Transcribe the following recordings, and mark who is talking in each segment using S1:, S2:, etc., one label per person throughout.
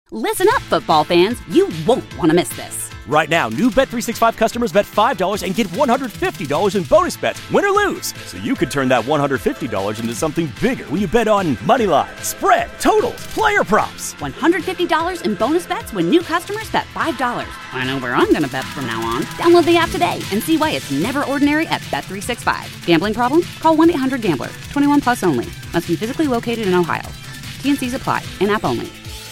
S1: Listen up, football fans. You won't want to miss this.
S2: Right now, new Bet365 customers bet $5 and get $150 in bonus bets, win or lose. So you could turn that $150 into something bigger when you bet on money line, spread, totals, player props.
S1: $150 in bonus bets when new customers bet $5. I know where I'm going to bet from now on. Download the app today and see why it's never ordinary at Bet365. Gambling problem? Call 1-800-GAMBLER. 21 plus only. Must be physically located in Ohio. T&Cs apply. In-app only.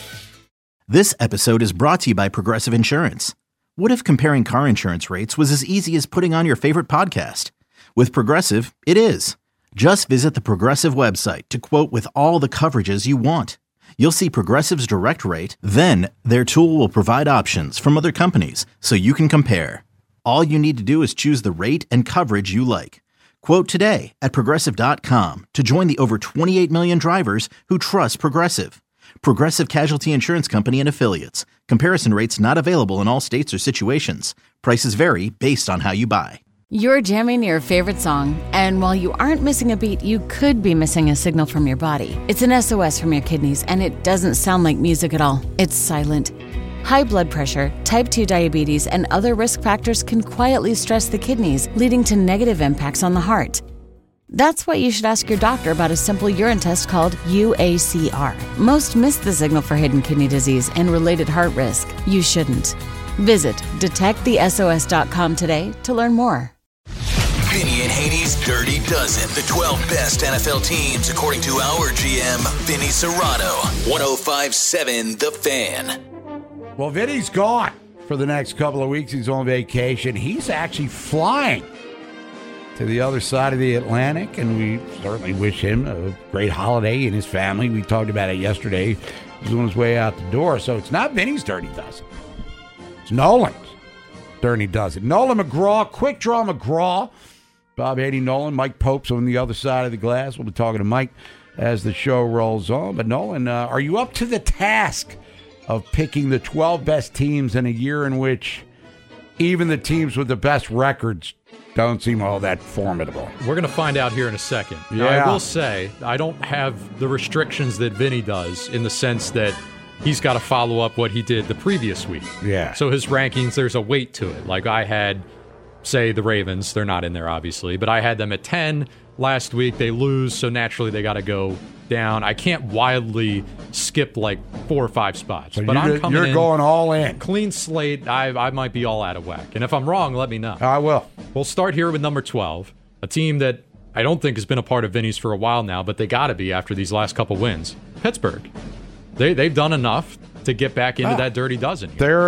S3: This episode is brought to you by Progressive Insurance. What if comparing car insurance rates was as easy as putting on your favorite podcast? With Progressive, it is. Just visit the Progressive website to quote with all the coverages you want. You'll see Progressive's direct rate, then their tool will provide options from other companies so you can compare. All you need to do is choose the rate and coverage you like. Quote today at Progressive.com to join the over 28 million drivers who trust Progressive. Progressive Casualty Insurance Company and Affiliates. Comparison rates not available in all states or situations. Prices vary based on how you buy.
S4: You're jamming your favorite song, and while you aren't missing a beat, you could be missing a signal from your body. It's an SOS from your kidneys, and it doesn't sound like music at all. It's silent. High blood pressure, type 2 diabetes, and other risk factors can quietly stress the kidneys, leading to negative impacts on the heart. That's why you should ask your doctor about a simple urine test called UACR. Most miss the signal for hidden kidney disease and related heart risk. You shouldn't. Visit detectthesos.com today to learn more.
S5: Vinny and Haney's Dirty Dozen, the 12 best NFL teams according to our GM, Vinny Serrato. 105.7 The Fan.
S6: Well, Vinny's gone for the next couple of weeks. He's on vacation. He's actually flying to the other side of the Atlantic, and we certainly wish him a great holiday and his family. We talked about it yesterday. He's on his way out the door. So it's not Vinny's Dirty Dozen. It's Nolan's Dirty Dozen. Nolan McGraw, Quick Draw McGraw. Bob Haney, Nolan, Mike Pope's on the other side of the glass. We'll be talking to Mike as the show rolls on. But Nolan, are you up to the task of picking the 12 best teams in a year in which even the teams with the best records don't seem all that formidable?
S7: We're going to find out here in a second.
S6: Yeah.
S7: Now, I will say, I don't have the restrictions that Vinny does in the sense that he's got to follow up what he did the previous week.
S6: Yeah.
S7: So his rankings, there's a weight to it. Like I had, say, the Ravens. They're not in there, obviously. But I had them at 10 last week. They lose, so naturally they got to go down. I can't wildly skip like 4 or 5 spots.
S6: So
S7: but
S6: you're going all in.
S7: Clean slate. I might be all out of whack. And if I'm wrong, let me know.
S6: I will.
S7: We'll start here with number 12, a team that I don't think has been a part of Vinny's for a while now, but they got to be after these last couple wins. Pittsburgh. They've done enough to get back into that Dirty Dozen here.
S6: They're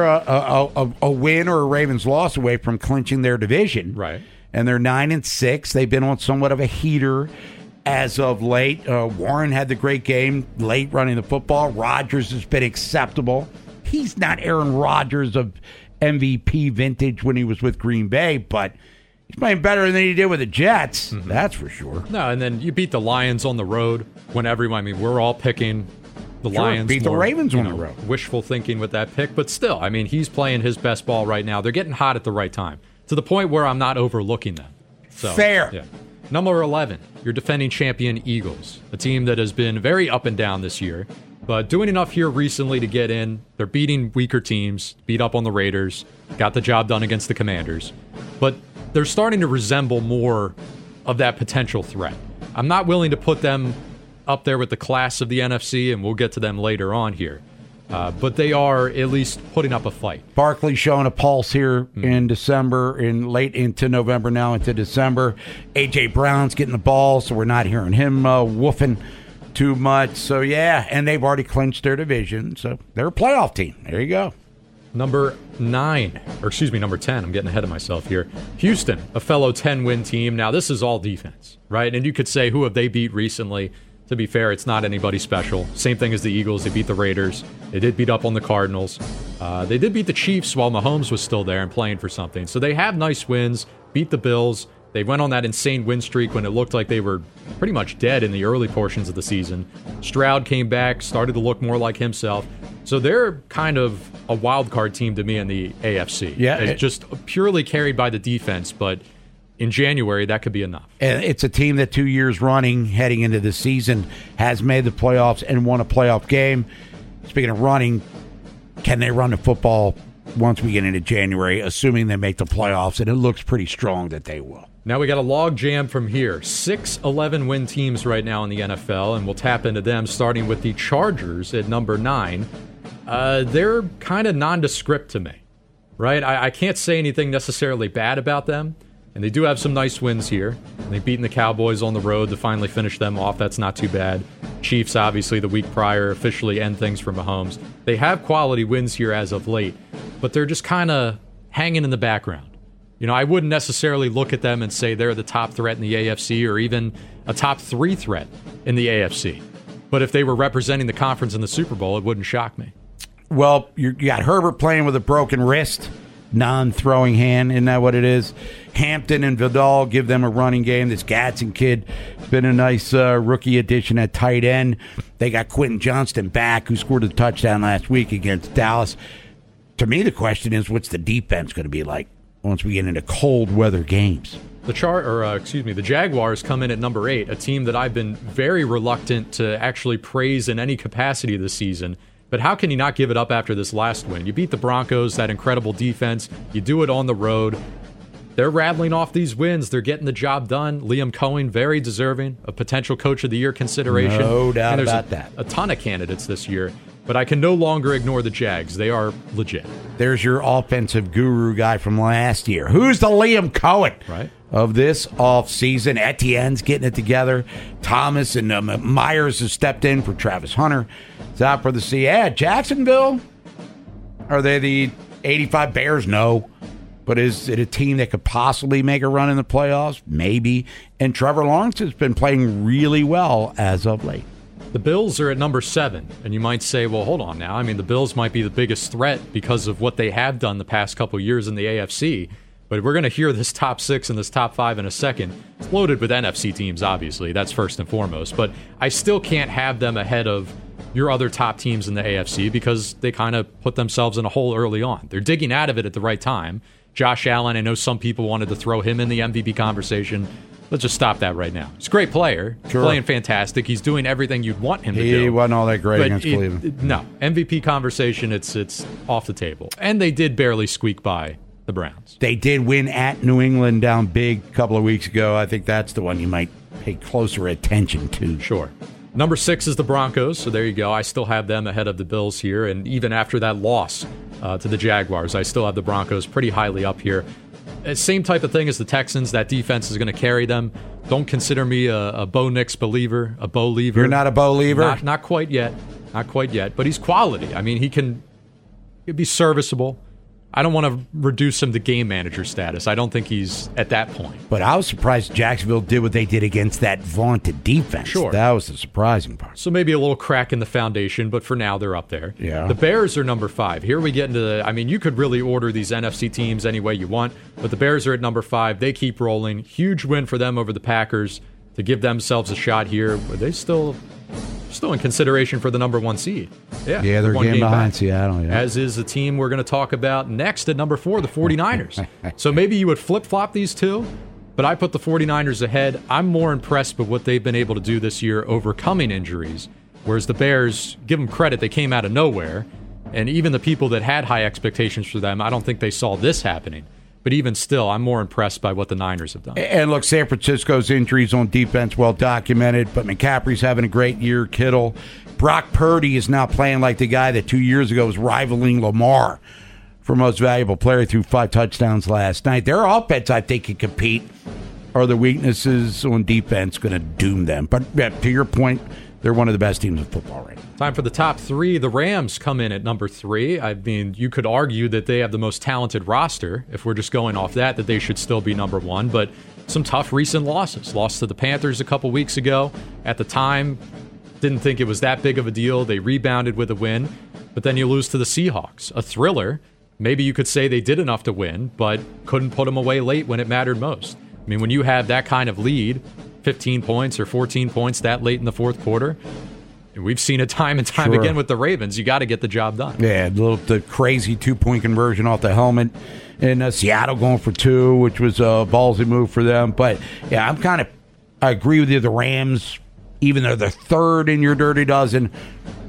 S6: a win or a Ravens loss away from clinching their division.
S7: Right.
S6: And they're 9-6. They've been on somewhat of a heater as of late. Warren had the great game late running the football. Rodgers has been acceptable. He's not Aaron Rodgers of MVP vintage when he was with Green Bay, but he's playing better than he did with the Jets. Mm-hmm. That's for sure.
S7: No, and then you beat the Lions on the road when everyone, I mean, we're all picking the Lions.
S6: Beat the Ravens on the road.
S7: Wishful thinking with that pick, but still, I mean, he's playing his best ball right now. They're getting hot at the right time to the point where I'm not overlooking them. So,
S6: fair.
S7: Yeah. Number 11, your defending champion Eagles, a team that has been very up and down this year, but doing enough here recently to get in. They're beating weaker teams, beat up on the Raiders, got the job done against the Commanders, but they're starting to resemble more of that potential threat. I'm not willing to put them up there with the class of the NFC, and we'll get to them later on here. But they are at least putting up a fight.
S6: Barkley showing a pulse here in December, in late into November, now into December. A.J. Brown's getting the ball, so we're not hearing him woofing too much. So, yeah, and they've already clinched their division, so they're a playoff team. There you go.
S7: Number 10. I'm getting ahead of myself here. Houston, a fellow 10-win team. Now, this is all defense, right? And you could say, who have they beat recently? To be fair, it's not anybody special. Same thing as the Eagles. They beat the Raiders. They did beat up on the Cardinals. They did beat the Chiefs while Mahomes was still there and playing for something. So they have nice wins, beat the Bills. They went on that insane win streak when it looked like they were pretty much dead in the early portions of the season. Stroud came back, started to look more like himself. So they're kind of a wild card team to me in the AFC.
S6: Yeah,
S7: it's just purely carried by the defense, but in January, that could be enough.
S6: And it's a team that 2 years running, heading into the season, has made the playoffs and won a playoff game. Speaking of running, Can they run the football once we get into January, assuming they make the playoffs? And it looks pretty strong that they will.
S7: Now we got a log jam from here. 6 11-win teams right now in the NFL, and we'll tap into them, starting with the Chargers at number 9. They're kind of nondescript to me, right? I can't say anything necessarily bad about them, and they do have some nice wins here. They've beaten the Cowboys on the road to finally finish them off. That's not too bad. Chiefs, obviously, the week prior, officially end things for Mahomes. They have quality wins here as of late, but they're just kind of hanging in the background. You know, I wouldn't necessarily look at them and say they're the top threat in the AFC or even a top 3 threat in the AFC. But if they were representing the conference in the Super Bowl, it wouldn't shock me.
S6: Well, you got Herbert playing with a broken wrist, non-throwing hand. Isn't that what it is? Hampton and Vidal give them a running game. This Gadsden kid has been a nice rookie addition at tight end. They got Quentin Johnston back, who scored a touchdown last week against Dallas. To me, the question is, what's the defense going to be like once we get into cold weather games?
S7: The Jaguars come in at number 8, a team that I've been very reluctant to actually praise in any capacity this season. But how can you not give it up after this last win? You beat the Broncos, that incredible defense. You do it on the road. They're rattling off these wins. They're getting the job done. Liam Cohen, very deserving of potential Coach of the Year consideration.
S6: No doubt about that.
S7: A ton of candidates this year. But I can no longer ignore the Jags. They are legit.
S6: There's your offensive guru guy from last year. Who's the Liam Cohen of this offseason? Etienne's getting it together. Thomas and Myers has stepped in for Travis Hunter. It's out for the sea. Yeah, Jacksonville, are they the 85 Bears? No. But is it a team that could possibly make a run in the playoffs? Maybe. And Trevor Lawrence has been playing really well as of late.
S7: The Bills are at number 7, and you might say, well, hold on now. I mean, the Bills might be the biggest threat because of what they have done the past couple years in the AFC, but we're going to hear this top 6 and this top 5 in a second. It's loaded with NFC teams, obviously. That's first and foremost, but I still can't have them ahead of your other top teams in the AFC because they kind of put themselves in a hole early on. They're digging out of it at the right time. Josh Allen, I know some people wanted to throw him in the MVP conversation. Let's just stop that right now. He's a great player. Sure. Playing fantastic. He's doing everything you'd want him to do.
S6: He wasn't all that great against Cleveland.
S7: No. MVP conversation, it's off the table. And they did barely squeak by the Browns.
S6: They did win at New England down big a couple of weeks ago. I think that's the one you might pay closer attention to.
S7: Sure. Number 6 is the Broncos, so there you go. I still have them ahead of the Bills here. And even after that loss to the Jaguars, I still have the Broncos pretty highly up here. Same type of thing as the Texans. That defense is going to carry them. Don't consider me a Bo Nix believer, a Bo Lever.
S6: You're not a Bo Lever?
S7: Not quite yet. Not quite yet. But he's quality. I mean, he'd be serviceable. I don't want to reduce him to game manager status. I don't think he's at that point.
S6: But I was surprised Jacksonville did what they did against that vaunted defense.
S7: Sure.
S6: That was the surprising part.
S7: So maybe a little crack in the foundation, but for now they're up there.
S6: Yeah.
S7: The Bears are number 5. Here we get into you could really order these NFC teams any way you want, but the Bears are at number 5. They keep rolling. Huge win for them over the Packers to give themselves a shot here. Are they still in consideration for the number 1 seed?
S6: Yeah, they're game behind Seattle. Yeah.
S7: As is the team we're going to talk about next at number 4, the 49ers. So maybe you would flip-flop these two, but I put the 49ers ahead. I'm more impressed with what they've been able to do this year overcoming injuries, whereas the Bears, give them credit, they came out of nowhere, and even the people that had high expectations for them, I don't think they saw this happening. But even still, I'm more impressed by what the Niners have done.
S6: And look, San Francisco's injuries on defense, well documented, but McCaffrey's having a great year. Kittle. Brock Purdy is now playing like the guy that 2 years ago was rivaling Lamar for most valuable player. Threw 5 touchdowns last night. Their offense, I think, can compete. Are the weaknesses on defense going to doom them? But yeah, to your point, they're one of the best teams in football right now.
S7: Time for the top 3. The Rams come in at number 3. I mean, you could argue that they have the most talented roster. If we're just going off that they should still be number 1. But some tough recent losses. Lost to the Panthers a couple weeks ago. At the time, didn't think it was that big of a deal. They rebounded with a win. But then you lose to the Seahawks. A thriller. Maybe you could say they did enough to win, but couldn't put them away late when it mattered most. I mean, when you have that kind of lead, 15 points or 14 points that late in the fourth quarter, we've seen it time and time again with the Ravens. You got to get the job done.
S6: Yeah, the crazy 2-point conversion off the helmet. And Seattle going for 2, which was a ballsy move for them. But, yeah, I agree with you. The Rams, even though they're 3rd in your Dirty Dozen,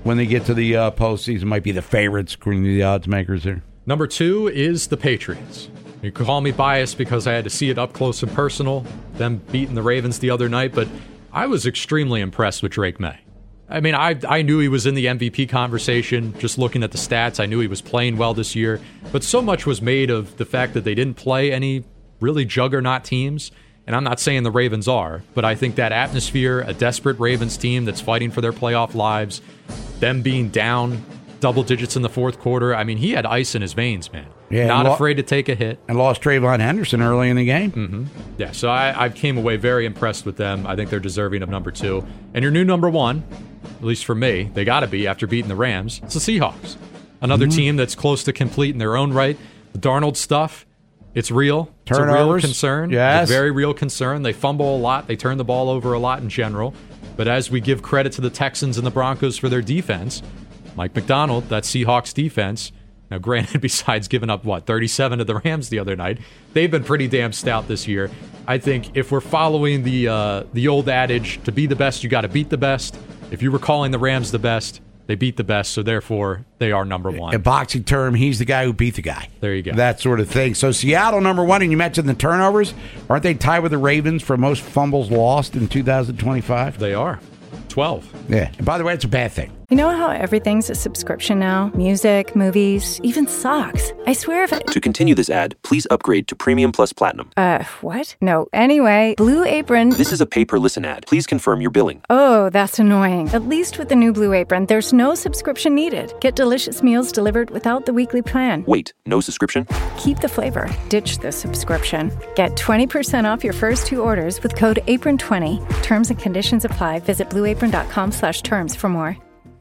S6: when they get to the postseason, might be the favorites according to the odds makers here?
S7: Number 2 is the Patriots. You can call me biased because I had to see it up close and personal, them beating the Ravens the other night, but I was extremely impressed with Drake May. I mean, I knew he was in the MVP conversation, just looking at the stats. I knew he was playing well this year, but so much was made of the fact that they didn't play any really juggernaut teams, and I'm not saying the Ravens are, but I think that atmosphere, a desperate Ravens team that's fighting for their playoff lives, them being down double digits in the fourth quarter, I mean, he had ice in his veins, man.
S6: Yeah,
S7: not afraid to take a hit.
S6: And lost Trayvon Henderson early in the game.
S7: Mm-hmm. Yeah, so I came away very impressed with them. I think they're deserving of number 2. And your new number 1, at least for me, they got to be after beating the Rams, it's the Seahawks. Another team that's close to complete in their own right. The Darnold stuff, it's real.
S6: Turnovers.
S7: It's a real concern.
S6: Yes.
S7: It's a very real concern. They fumble a lot. They turn the ball over a lot in general. But as we give credit to the Texans and the Broncos for their defense, Mike McDonald, that Seahawks defense, now granted, besides giving up, 37 to the Rams the other night, they've been pretty damn stout this year. I think if we're following the old adage, to be the best, you got to beat the best. If you were calling the Rams the best, they beat the best, so therefore they are number 1.
S6: A boxing term, he's the guy who beat the guy.
S7: There you go.
S6: That sort of thing. So Seattle number 1, and you mentioned the turnovers. Aren't they tied with the Ravens for most fumbles lost in 2025?
S7: They are. 12.
S6: Yeah. And by the way, it's a bad thing.
S8: You know how everything's a subscription now? Music, movies, even socks. I swear if
S9: To continue this ad, please upgrade to Premium Plus Platinum.
S8: What? No. Anyway, Blue Apron...
S9: This is a pay-per-listen ad. Please confirm your billing.
S8: Oh, that's annoying. At least with the new Blue Apron, there's no subscription needed. Get delicious meals delivered without the weekly plan.
S9: Wait, no subscription?
S8: Keep the flavor. Ditch the subscription. Get 20% off your first 2 orders with code APRON20. Terms and conditions apply. Visit blueapron.com/terms for more.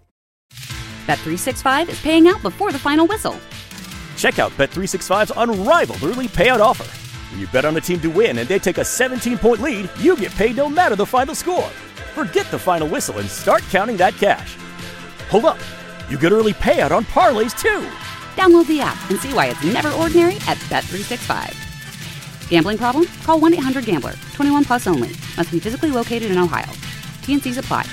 S1: Bet365 is paying out before the final whistle.
S2: Check out Bet365's unrivaled early payout offer. When you bet on a team to win and they take a 17-point lead, you get paid no matter the final score. Forget the final whistle and start counting that cash. Hold up. You get early payout on parlays, too.
S1: Download the app and see why it's never ordinary at Bet365. Gambling problem? Call 1-800-GAMBLER. 21 plus only. Must be physically located in Ohio. T&Cs apply.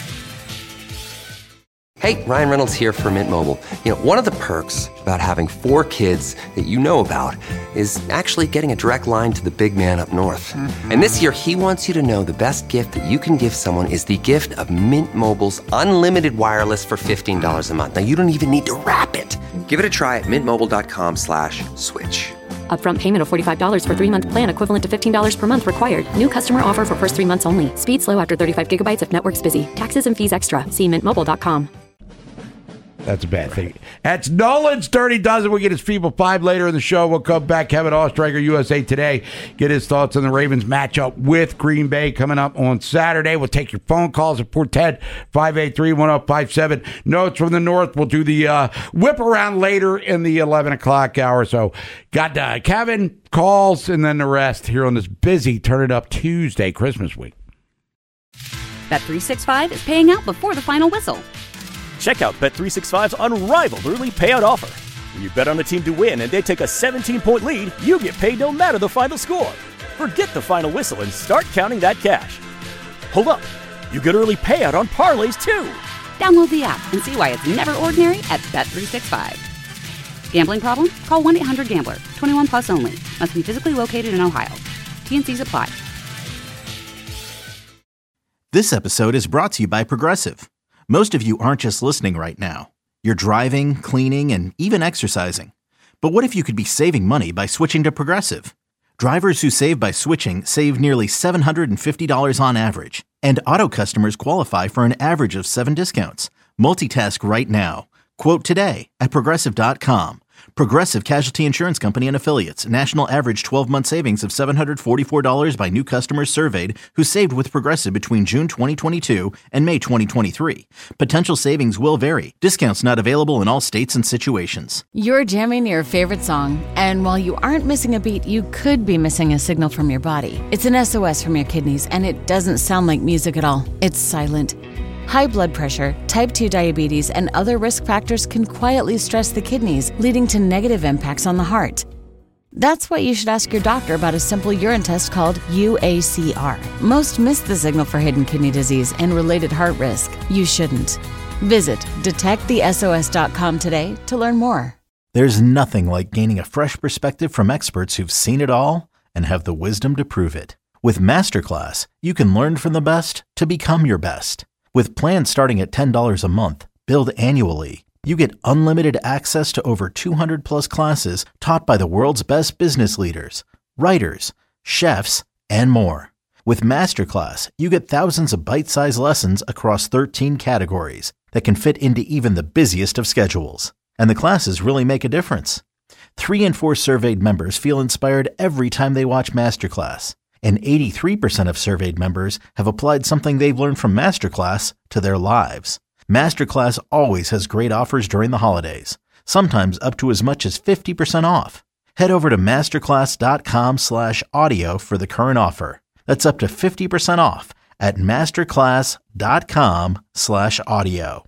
S10: Hey, Ryan Reynolds here for Mint Mobile. You know, one of the perks about having 4 kids that you know about is actually getting a direct line to the big man up north. And this year, he wants you to know the best gift that you can give someone is the gift of Mint Mobile's unlimited wireless for $15 a month. Now, you don't even need to wrap it. Give it a try at mintmobile.com/switch.
S11: Upfront payment of $45 for 3-month plan equivalent to $15 per month required. New customer offer for first 3 months only. Speed slow after 35 gigabytes if network's busy. Taxes and fees extra. See mintmobile.com.
S6: That's a bad thing. That's Nolan's Dirty Dozen. We'll get his Feeble 5 later in the show. We'll come back. Kevin Oestreicher, USA Today. Get his thoughts on the Ravens matchup with Green Bay coming up on Saturday. We'll take your phone calls at 410-583-1057. Notes from the North. We'll do the whip around later in the 11 o'clock hour. So got Kevin, calls, and then the rest here on this busy Turn It Up Tuesday, Christmas week.
S1: Bet365 is paying out before the final whistle.
S2: Check out Bet365's unrivaled early payout offer. When you bet on a team to win and they take a 17-point lead, you get paid no matter the final score. Forget the final whistle and start counting that cash. Hold up. You get early payout on parlays, too.
S1: Download the app and see why it's never ordinary at Bet365. Gambling problem? Call 1-800-GAMBLER. 21 plus only. Must be physically located in Ohio. T&Cs apply.
S3: This episode is brought to you by Progressive. Most of you aren't just listening right now. You're driving, cleaning, and even exercising. But what if you could be saving money by switching to Progressive? Drivers who save by switching save nearly $750 on average. And auto customers qualify for an average of 7 discounts. Multitask right now. Quote today at Progressive.com. Progressive Casualty Insurance Company and Affiliates. National average 12-month savings of $744 by new customers surveyed who saved with Progressive between June 2022 and May 2023. Potential savings will vary. Discounts not available in all states and situations.
S4: You're jamming your favorite song, and while you aren't missing a beat, you could be missing a signal from your body. It's an SOS from your kidneys, and it doesn't sound like music at all. It's silent. High blood pressure, type 2 diabetes, and other risk factors can quietly stress the kidneys, leading to negative impacts on the heart. That's why you should ask your doctor about a simple urine test called UACR. Most miss the signal for hidden kidney disease and related heart risk. You shouldn't. Visit detectthesos.com today to learn more.
S3: There's nothing like gaining a fresh perspective from experts who've seen it all and have the wisdom to prove it. With Masterclass, you can learn from the best to become your best. With plans starting at $10 a month, billed annually, you get unlimited access to over 200 plus classes taught by the world's best business leaders, writers, chefs, and more. With Masterclass, you get thousands of bite-sized lessons across 13 categories that can fit into even the busiest of schedules. And the classes really make a difference. 3 in 4 surveyed members feel inspired every time they watch Masterclass. And 83% of surveyed members have applied something they've learned from Masterclass to their lives. Masterclass always has great offers during the holidays, sometimes up to as much as 50% off. Head over to masterclass.com/audio for the current offer. That's up to 50% off at masterclass.com/audio.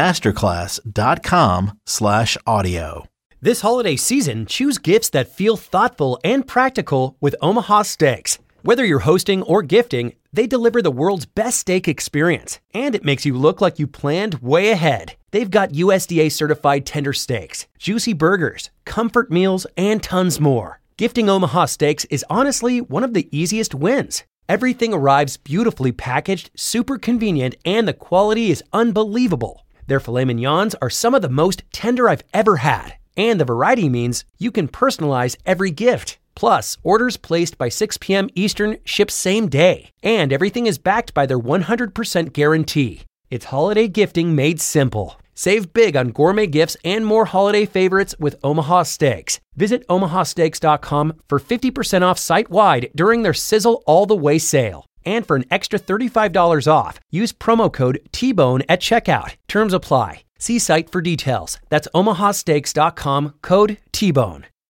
S3: masterclass.com/audio.
S12: This holiday season, choose gifts that feel thoughtful and practical with Omaha Steaks. Whether you're hosting or gifting, they deliver the world's best steak experience, and it makes you look like you planned way ahead. They've got USDA certified tender steaks, juicy burgers, comfort meals, and tons more. Gifting Omaha Steaks is honestly one of the easiest wins. Everything arrives beautifully packaged, super convenient, and the quality is unbelievable. Their filet mignons are some of the most tender I've ever had, and the variety means you can personalize every gift. Plus, orders placed by 6 p.m. Eastern ship same day, and everything is backed by their 100% guarantee. It's holiday gifting made simple. Save big on gourmet gifts and more holiday favorites with Omaha Steaks. Visit omahasteaks.com for 50% off site-wide during their Sizzle All the Way sale. And for an extra $35 off, use promo code TBONE at checkout. Terms apply. See site for details. That's omahasteaks.com, code TBONE.